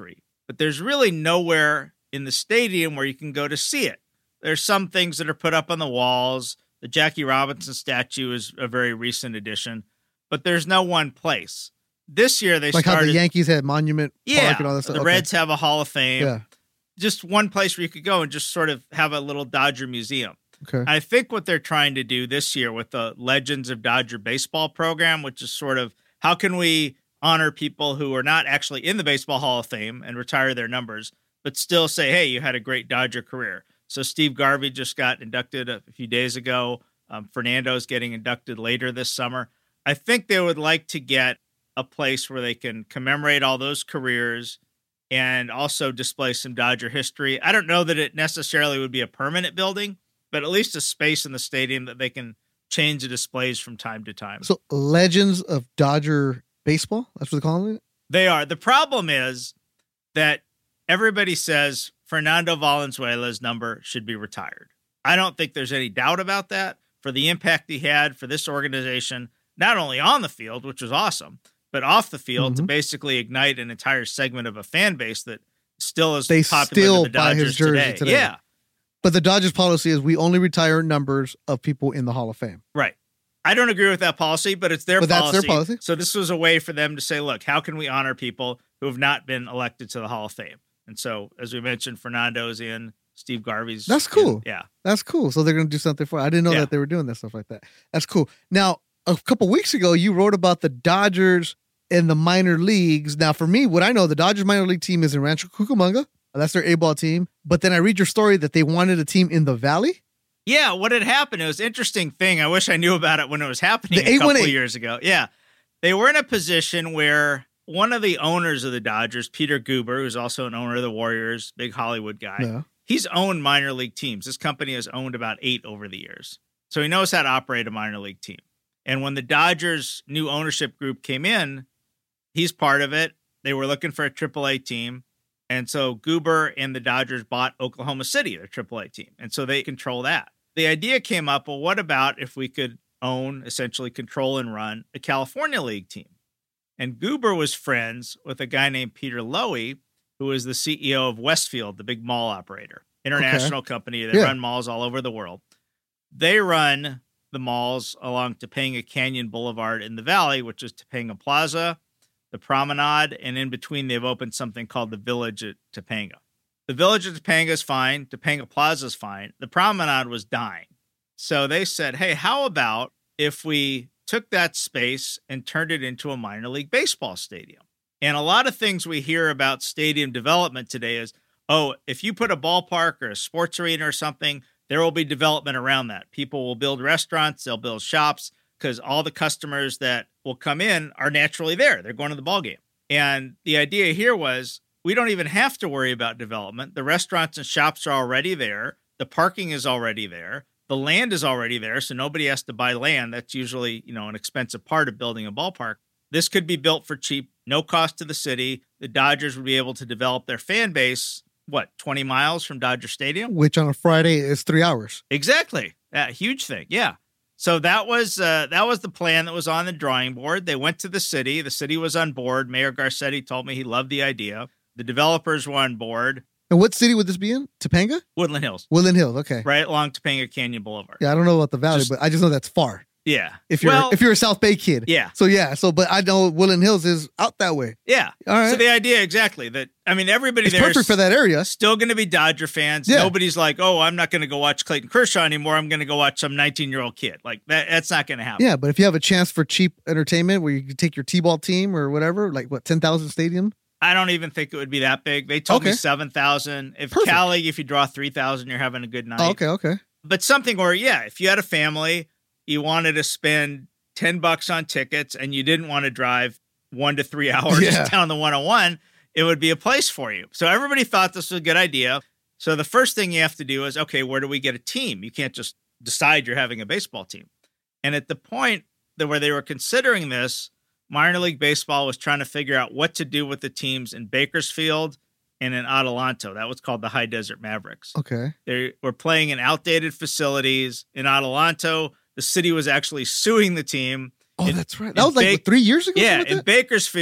but there's really nowhere in the stadium where you can go to see it. There's some things that are put up on the walls. The Jackie Robinson statue is a very recent addition, but there's no one place. This year they
like
started.
how the Yankees had Monument
yeah,
Park and all that stuff.
The
Okay.
Reds have a Hall of Fame.
Yeah.
Just one place where you could go and just sort of have a little Dodger museum.
Okay.
I think what they're trying to do this year with the Legends of Dodger Baseball program, which is sort of how can we honor people who are not actually in the Baseball Hall of Fame and retire their numbers, but still say, hey, you had a great Dodger career. So Steve Garvey just got inducted a few days ago. Um, Fernando's getting inducted later this summer. I think they would like to get a place where they can commemorate all those careers and also display some Dodger history. I don't know that it necessarily would be a permanent building, but at least a space in the stadium that they can change the displays from time to time.
So Legends of Dodger Baseball, that's what they're calling it?
They are. The problem is that everybody says Fernando Valenzuela's number should be retired. I don't think there's any doubt about that. For the impact he had for this organization, not only on the field, which was awesome, but off the field
Mm-hmm.
to basically ignite an entire segment of a fan base that still is
They
popular
still
to the
buy his
Dodgers
jersey
today.
today.
Yeah,
But the Dodgers policy is we only retire numbers of people in the Hall of Fame.
right. I don't agree with that policy, but it's their
But that's
policy.
their policy.
So this was a way for them to say, look, how can we honor people who have not been elected to the Hall of Fame? And so, as we mentioned, Fernando's in, Steve Garvey's
That's cool.
in. Yeah.
That's cool. So they're going to do something for it. I didn't know
Yeah.
that they were doing that stuff like that. That's cool. Now, a couple weeks ago, you wrote about the Dodgers in the minor leagues. Now, for me, what I know, the Dodgers minor league team is in Rancho Cucamonga. That's their A-ball team. But then I read your story that they wanted a team in the Valley.
Yeah, what had happened, it was an interesting thing. I wish I knew about it when it was happening
The
a couple
eight one eight.
of years ago. Yeah. They were in a position where one of the owners of the Dodgers, Peter Guber, who's also an owner of the Warriors, big Hollywood guy,
Yeah.
he's owned minor league teams. This company has owned about eight over the years. So he knows how to operate a minor league team. And when the Dodgers' new ownership group came in, he's part of it. They were looking for a triple A team. And so Guber and the Dodgers bought Oklahoma City, their triple A team. And so they control that. The idea came up, well, what about if we could own, essentially control and run a California League team? And Guber was friends with a guy named Peter Lowy, who was the C E O of Westfield, the big mall operator, international company. They
Yeah.
run malls all over the world. They run the malls along Topanga Canyon Boulevard in the Valley, which is Topanga Plaza, the Promenade, and in between they've opened something called the Village at Topanga. The Village at Topanga is fine. Topanga Plaza is fine. The Promenade was dying. So they said, hey, how about if we took that space and turned it into a minor league baseball stadium? And a lot of things we hear about stadium development today is, oh, if you put a ballpark or a sports arena or something, there will be development around that. People will build restaurants, they'll build shops, because all the customers that will come in are naturally there. They're going to the ballgame. And the idea here was we don't even have to worry about development. The restaurants and shops are already there. The parking is already there. The land is already there, so nobody has to buy land. That's usually, you know, an expensive part of building a ballpark. This could be built for cheap, no cost to the city. The Dodgers would be able to develop their fan base, what, twenty miles from Dodger Stadium?
Which on a Friday is three hours.
Exactly. Yeah, huge thing. Yeah. So that was uh, that was the plan that was on the drawing board. They went to the city. The city was on board. Mayor Garcetti told me he loved the idea. The developers were on board.
And what city would this be in? Topanga?
Woodland Hills,
Woodland Hills. Okay.
right along Topanga Canyon Boulevard.
Yeah, I don't know about the Valley,
Just-
but I just know that's far.
Yeah.
If you're
well,
if you're a South Bay kid.
yeah.
So yeah. So but I know Woodland Hills is out that way.
Yeah.
All right.
So the idea exactly that, I mean, everybody
It's
there
perfect
is
for that area.
still going to be Dodger fans.
Yeah.
Nobody's like, oh, I'm not going to go watch Clayton Kershaw anymore. I'm going to go watch some nineteen-year-old kid. Like that. That's not going to happen.
Yeah, but if you have a chance for cheap entertainment where you can take your T-ball team or whatever, like what, ten thousand stadium?
I don't even think it would be that big. They told me
Okay.
seven thousand. If
Perfect.
Cali, if you draw three thousand, you're having a good night.
Oh, okay, okay.
But something where, yeah, if you had a family, you wanted to spend ten bucks on tickets and you didn't want to drive one to three hours
Yeah.
down the one oh one, it would be a place for you. So everybody thought this was a good idea. So the first thing you have to do is, okay, where do we get a team? You can't just decide you're having a baseball team. And at the point that where they were considering this, minor league baseball was trying to figure out what to do with the teams in Bakersfield and in Adelanto. That was called the High Desert Mavericks.
Okay.
They were playing in outdated facilities. In Adelanto, the city was actually suing the team.
Oh,
In-
that's right.
in
That was like
Ba-
what, three years ago?
Yeah,
something
in
like that?
Bakersfield,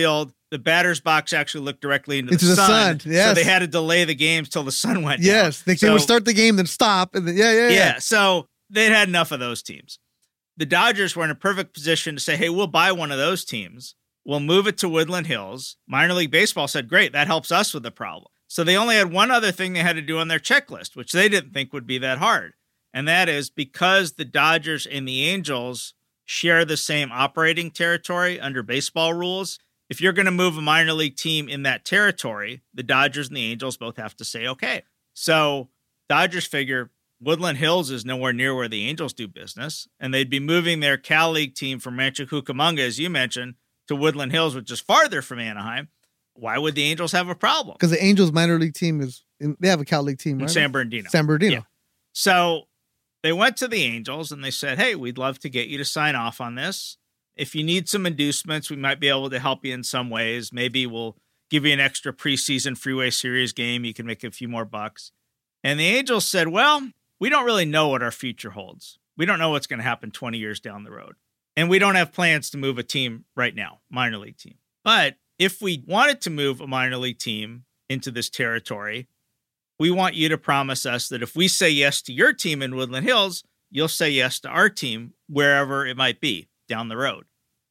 the batter's box actually looked directly into,
Into
the,
the
sun.
sun, yes.
So they had to delay the games till the sun went
Yes,
down.
they,
so,
they would start the game, then stop, and then, yeah, yeah, yeah.
Yeah, so they'd had enough of those teams. The Dodgers were in a perfect position to say, hey, we'll buy one of those teams. We'll move it to Woodland Hills. Minor League Baseball said, great, that helps us with the problem. So they only had one other thing they had to do on their checklist, which they didn't think would be that hard. And that is because the Dodgers and the Angels share the same operating territory under baseball rules, if you're going to move a minor league team in that territory, the Dodgers and the Angels both have to say, okay. So Dodgers figure Woodland Hills is nowhere near where the Angels do business, and they'd be moving their Cal League team from Rancho Cucamonga, as you mentioned, to Woodland Hills, which is farther from Anaheim. Why would the Angels have a problem?
Because the Angels minor league team is, in, they have a Cal League team,
In
right?
San Bernardino.
San Bernardino.
Yeah. So they went to the Angels and they said, hey, we'd love to get you to sign off on this. If you need some inducements, we might be able to help you in some ways. Maybe we'll give you an extra preseason Freeway Series game. You can make a few more bucks. And the Angels said, well, we don't really know what our future holds. We don't know what's going to happen twenty years down the road. And we don't have plans to move a team right now, minor league team. But if we wanted to move a minor league team into this territory, we want you to promise us that if we say yes to your team in Woodland Hills, you'll say yes to our team wherever it might be down the road.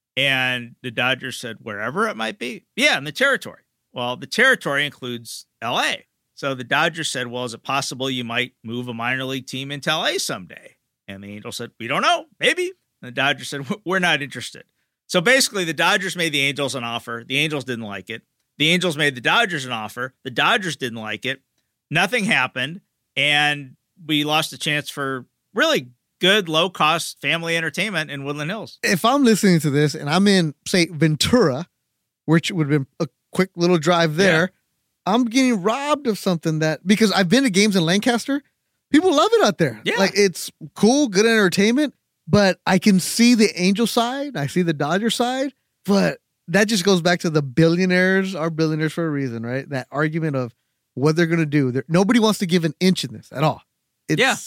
And the Dodgers said, wherever it might be. Yeah, in the territory. Well, the territory includes L A. So the Dodgers said, well, is it possible you might move a minor league team into L A someday? And the Angels said, we don't know, maybe. And the Dodgers said, we're not interested. So basically, the Dodgers made the Angels an offer. The Angels didn't like it. The Angels made the Dodgers an offer. The Dodgers didn't like it. Nothing happened. And we lost a chance for really good, low-cost family entertainment in Woodland Hills.
If I'm listening to this and I'm in, say, Ventura, which would have been a quick little drive there, yeah. I'm getting robbed of something that, because I've been to games in Lancaster, people love it out there.
Yeah.
Like, it's cool, good entertainment, but I can see the Angel side, I see the Dodger side, but that just goes back to the billionaires are billionaires for a reason, right? That argument of what they're going to do. They're, nobody wants to give an inch in this at all. It's,
yeah.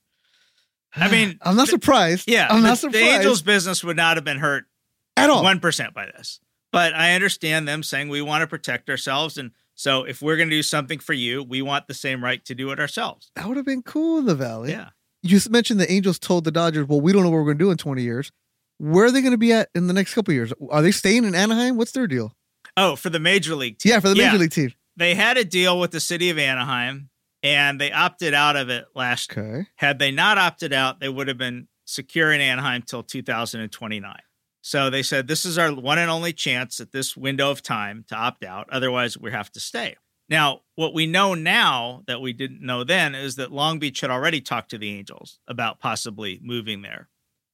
I mean,
I'm not surprised.
Yeah,
I'm
the,
not surprised.
The Angels' business would not have been hurt
at all,
one percent by this. But I understand them saying we want to protect ourselves, and so if we're going to do something for you, we want the same right to do it ourselves.
That would have been cool in the Valley.
Yeah.
You mentioned the Angels told the Dodgers, "Well, we don't know what we're going to do in twenty years." Where are they going to be at in the next couple of years? Are they staying in Anaheim? What's their deal?
Oh, for the major league team.
Yeah, for the major
yeah.
league team.
They had a deal with the city of Anaheim, and they opted out of it last year.
Okay.
Had they not opted out, they would have been secure in Anaheim till two thousand twenty-nine. So they said, this is our one and only chance at this window of time to opt out. Otherwise, we have to stay. Now, what we know now that we didn't know then is that Long Beach had already talked to the Angels about possibly moving there.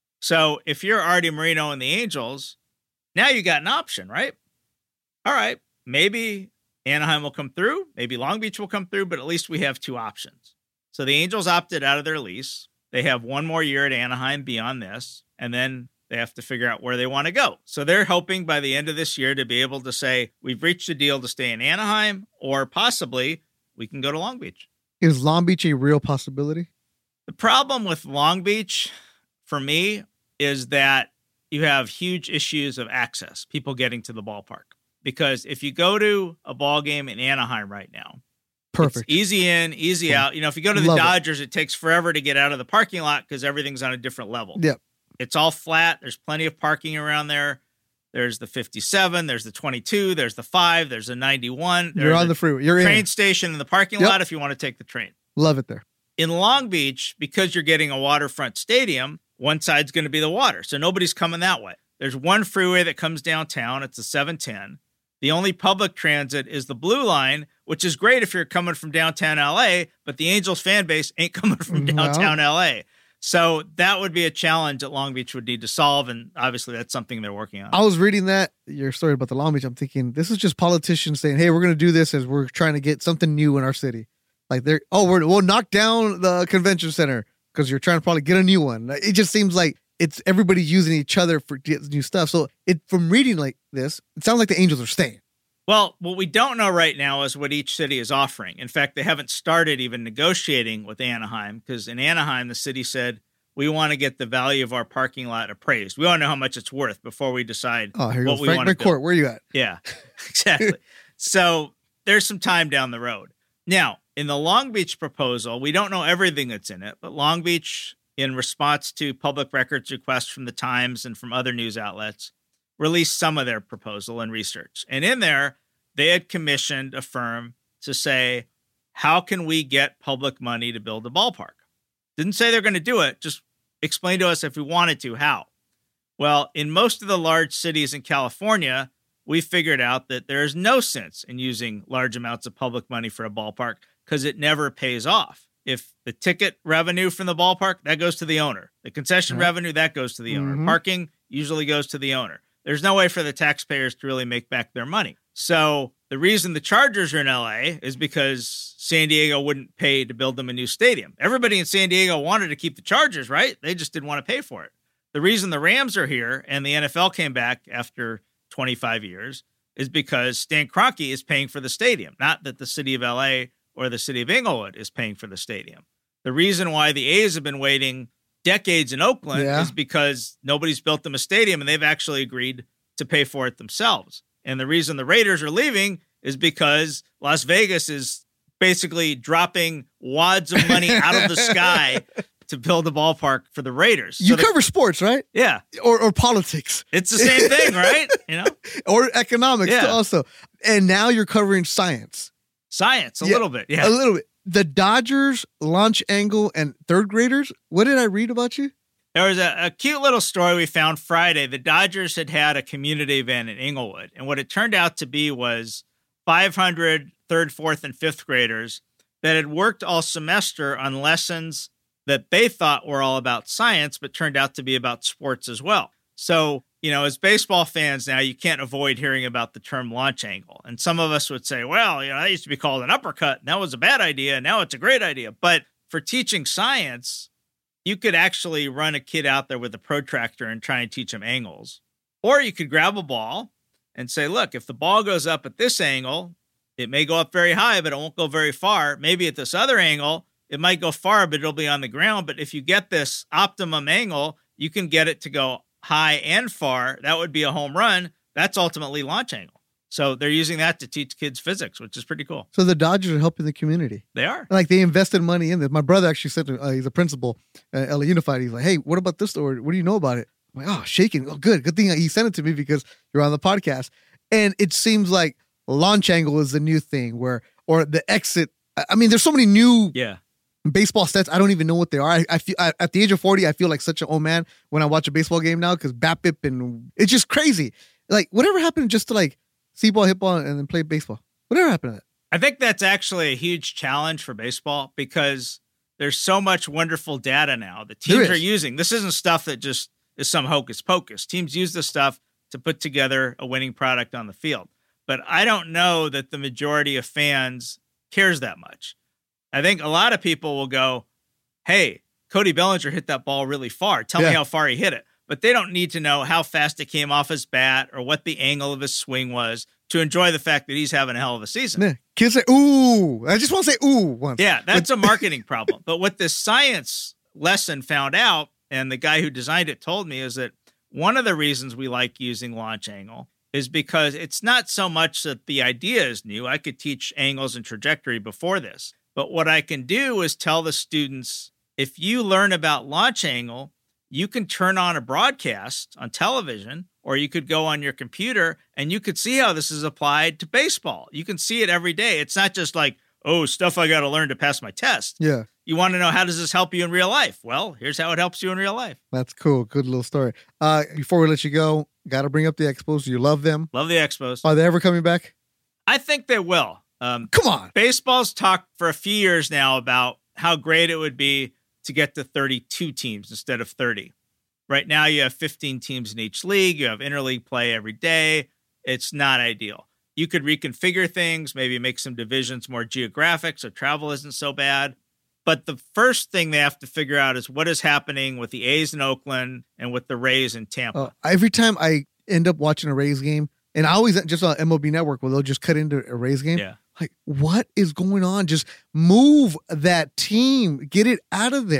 So if you're Artie Moreno and the Angels, now you got an option, right? All right, maybe Anaheim will come through. Maybe Long Beach will come through, but at least we have two options. So the Angels opted out of their lease. They have one more year at Anaheim beyond this, and then they have to figure out where they want to go. So they're hoping by the end of this year to be able to say, we've reached a deal to stay in Anaheim, or possibly we can go to Long Beach.
Is Long Beach a real possibility?
The problem with Long Beach, for me, is that you have huge issues of access, people getting to the ballpark. Because if you go to a ball game in Anaheim right now,
perfect,
it's easy in, easy out. You know, if you go to the
Love
Dodgers, it. it takes forever to get out of the parking lot because everything's on a different level.
Yep.
It's all flat. There's plenty of parking around there. There's the fifty-seven, there's the twenty-two, there's the five, there's the ninety-one.
You're on the freeway. You're
train
in.
station in the parking
Yep.
lot if you want to take the train.
Love it there.
In Long Beach, because you're getting a waterfront stadium, one side's going to be the water. So nobody's coming that way. There's one freeway that comes downtown. It's the seven ten. The only public transit is the Blue Line, which is great if you're coming from downtown L A, but the Angels fan base ain't coming from downtown
No.
L A. So that would be a challenge that Long Beach would need to solve, and obviously that's something they're working on.
I was reading that, your story about the Long Beach. I'm thinking, this is just politicians saying, hey, we're going to do this as we're trying to get something new in our city. Like, they're, oh, we're, we'll knock down the convention center because you're trying to probably get a new one. It just seems like it's everybody using each other for get new stuff. So it from reading like this, it sounds like the Angels are staying.
Well, what we don't know right now is what each city is offering. In fact, they haven't started even negotiating with Anaheim because in Anaheim, the city said, we want to get the value of our parking lot appraised. We want to know how much it's worth before we decide
Oh, here
what
goes
we
Frank
want to
McCourt.
do.
Where you at?
Yeah, exactly. So there's some time down the road. Now, in the Long Beach proposal, we don't know everything that's in it, but Long Beach, in response to public records requests from the Times and from other news outlets, released some of their proposal and research. And in there, they had commissioned a firm to say, how can we get public money to build a ballpark? Didn't say they're going to do it, just explain to us if we wanted to, how. Well, in most of the large cities in California, we figured out that there is no sense in using large amounts of public money for a ballpark because it never pays off. If the ticket revenue from the ballpark, that goes to the owner. The concession
Yeah.
revenue, that goes to the owner.
Mhm.
Parking usually goes to the owner. There's no way for the taxpayers to really make back their money. So the reason the Chargers are in L A is because San Diego wouldn't pay to build them a new stadium. Everybody in San Diego wanted to keep the Chargers, right? They just didn't want to pay for it. The reason the Rams are here and the N F L came back after twenty-five years is because Stan Kroenke is paying for the stadium, not that the city of L A or the city of Inglewood is paying for the stadium. The reason why the A's have been waiting decades in Oakland
Yeah.
is because nobody's built them a stadium and they've actually agreed to pay for it themselves. And the reason the Raiders are leaving is because Las Vegas is basically dropping wads of money out of the sky to build a ballpark for the Raiders. So
You
the-
cover sports, right?
yeah,
Or or politics.
it's the same thing, right? You know,
Or economics
Yeah.
also. And now you're covering science.
science a
Yeah,
little bit. Yeah.
A little bit. The Dodgers launch angle and third graders. What did I read about you?
There was a, a cute little story we found Friday. The Dodgers had had a community event in Inglewood, and what it turned out to be was five hundred third, fourth, and fifth graders that had worked all semester on lessons that they thought were all about science, but turned out to be about sports as well. So, you know, as baseball fans now, you can't avoid hearing about the term launch angle. And some of us would say, well, you know, that used to be called an uppercut, and that was a bad idea, and now it's a great idea. But for teaching science, you could actually run a kid out there with a protractor and try and teach him angles. Or you could grab a ball and say, look, if the ball goes up at this angle, it may go up very high, but it won't go very far. Maybe at this other angle, it might go far, but it'll be on the ground. But if you get this optimum angle, you can get it to go high and far. That would be a home run. That's ultimately launch angle. So they're using that to teach kids physics, which is pretty cool.
So the Dodgers are helping the community.
They are.
Like they invested money in this. My brother actually said to uh, he's a principal at L A Unified. He's like, hey, what about this story? What do you know about it? I'm like, oh, shaking. Oh, good. Good thing he sent it to me because you're on the podcast. And it seems like launch angle is the new thing where, or the exit. I I mean, there's so many new
Yeah.
baseball stats. I don't even know what they are. I, I feel I, at the age of forty, I feel like such an old man when I watch a baseball game now because BABIP and it's just crazy. Like whatever happened just to like see ball, hit ball, and then play baseball. Whatever happened to that?
I think that's actually a huge challenge for baseball because there's so much wonderful data now that
There
teams
is.
are using. This isn't stuff that just is some hocus pocus. Teams use this stuff to put together a winning product on the field. But I don't know that the majority of fans cares that much. I think a lot of people will go, hey, Cody Bellinger hit that ball really far. Tell
Yeah.
me how far he hit it. But they don't need to know how fast it came off his bat or what the angle of his swing was to enjoy the fact that he's having a hell of a season.
Yeah. Kids say, ooh. I just want to say ooh once.
Yeah, that's a marketing problem. But what this science lesson found out, and the guy who designed it told me, is that one of the reasons we like using launch angle is because it's not so much that the idea is new. I could teach angles and trajectory before this. But what I can do is tell the students, if you learn about launch angle, you can turn on a broadcast on television, or you could go on your computer and you could see how this is applied to baseball. You can see it every day. It's not just like, oh, stuff I got to learn to pass my test.
Yeah.
You want to know, how does this help you in real life? Well, here's how it helps you in real life.
That's cool. Good little story. Uh, before we let you go, got to bring up the Expos. You love them.
Love the Expos.
Are they ever coming back?
I think they will. Um,
Come on.
Baseball's talked for a few years now about how great it would be to get to thirty-two teams instead of thirty. Right now, you have fifteen teams in each league. You have interleague play every day. It's not ideal. You could reconfigure things, maybe make some divisions more geographic so travel isn't so bad. But the first thing they have to figure out is what is happening with the A's in Oakland and with the Rays in Tampa.
Uh, every time I end up watching a Rays game, and I always just on M L B Network where they'll just cut into a Rays game.
Yeah.
Like, what is going on? Just move that team. Get it out of there.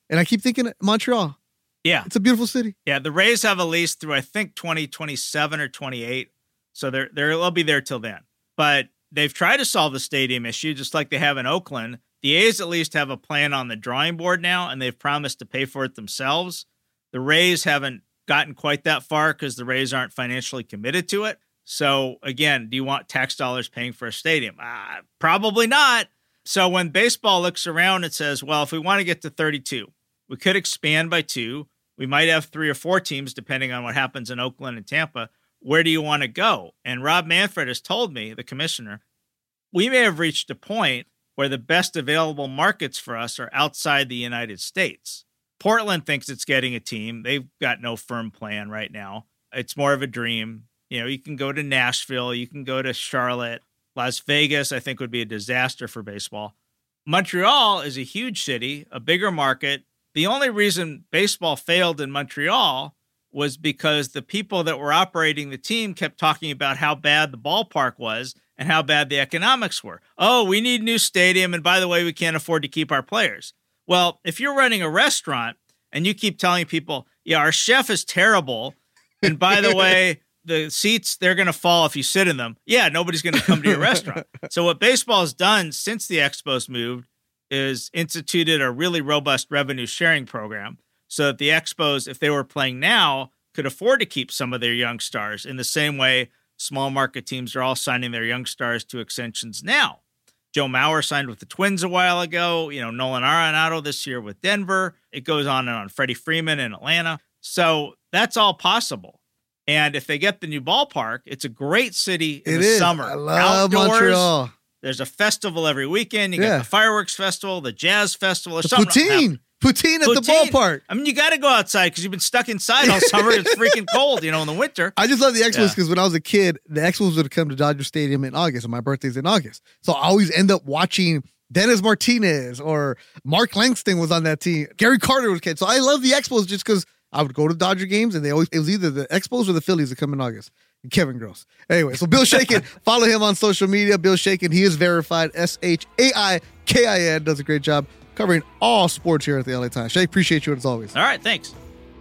And I keep thinking Montreal.
Yeah.
It's a beautiful city.
Yeah, the Rays have a lease through, I think, twenty twenty-seven or twenty-eight. So they're, they're, they'll be there till then. But they've tried to solve the stadium issue, just like they have in Oakland. The A's at least have a plan on the drawing board now, and they've promised to pay for it themselves. The Rays haven't gotten quite that far because the Rays aren't financially committed to it. So, again, do you want tax dollars paying for a stadium? Uh, probably not. So when baseball looks around and says, well, if we want to get to thirty-two, we could expand by two. We might have three or four teams, depending on what happens in Oakland and Tampa. Where do you want to go? And Rob Manfred has told me, the commissioner, we may have reached a point where the best available markets for us are outside the United States. Portland thinks it's getting a team. They've got no firm plan right now. It's more of a dream. You know, you can go to Nashville, you can go to Charlotte. Las Vegas, I think, would be a disaster for baseball. Montreal is a huge city, a bigger market. The only reason baseball failed in Montreal was because the people that were operating the team kept talking about how bad the ballpark was and how bad the economics were. Oh, we need a new stadium, and by the way, we can't afford to keep our players. Well, if you're running a restaurant and you keep telling people, yeah, our chef is terrible, and by the way, the seats, they're going to fall if you sit in them. Yeah, nobody's going to come to your restaurant. So what baseball has done since the Expos moved is instituted a really robust revenue sharing program so that the Expos, if they were playing now, could afford to keep some of their young stars in the same way small market teams are all signing their young stars to extensions now. Joe Mauer signed with the Twins a while ago. You know, Nolan Arenado this year with Denver. It goes on and on. Freddie Freeman in Atlanta. So that's all possible. And if they get the new ballpark, it's a great city in
It
the
is.
summer.
I love
Outdoors,
Montreal.
There's a festival every weekend. You
Yeah.
got the fireworks festival, the jazz festival. There's
The
something
poutine. Poutine at the
Poutine.
ballpark.
I mean, you got to go outside because you've been stuck inside all summer. It's freaking cold, you know, in the winter.
I just love the Expos
Yeah.
because when I was a kid, the Expos would come to Dodger Stadium in August, and my birthday's in August. So I always end up watching Dennis Martinez or Mark Langston was on that team. Gary Carter was a kid. So I love the Expos just because I would go to Dodger games, and they always it was either the Expos or the Phillies that come in August. And Kevin Gross. Anyway, so Bill Shakin, follow him on social media. Bill Shakin, he is verified. S H A I K I N, does a great job covering all sports here at the L A Times. Shake, appreciate you as always.
All right, thanks.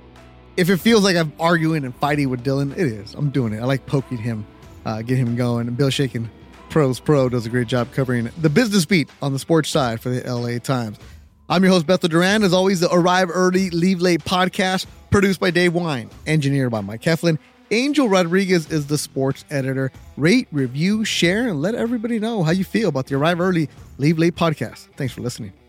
If it feels like I'm arguing and fighting with Dylan, it is. I'm doing it. I like poking him, uh, get him going. And Bill Shakin, Pros Pro, does a great job covering the business beat on the sports side for the L A Times. I'm your host, Bethel Duran. As always, the Arrive Early, Leave Late podcast, produced by Dave Wine, engineered by Mike Heflin. Angel Rodriguez is the sports editor. Rate, review, share, and let everybody know how you feel about the Arrive Early, Leave Late podcast. Thanks for listening.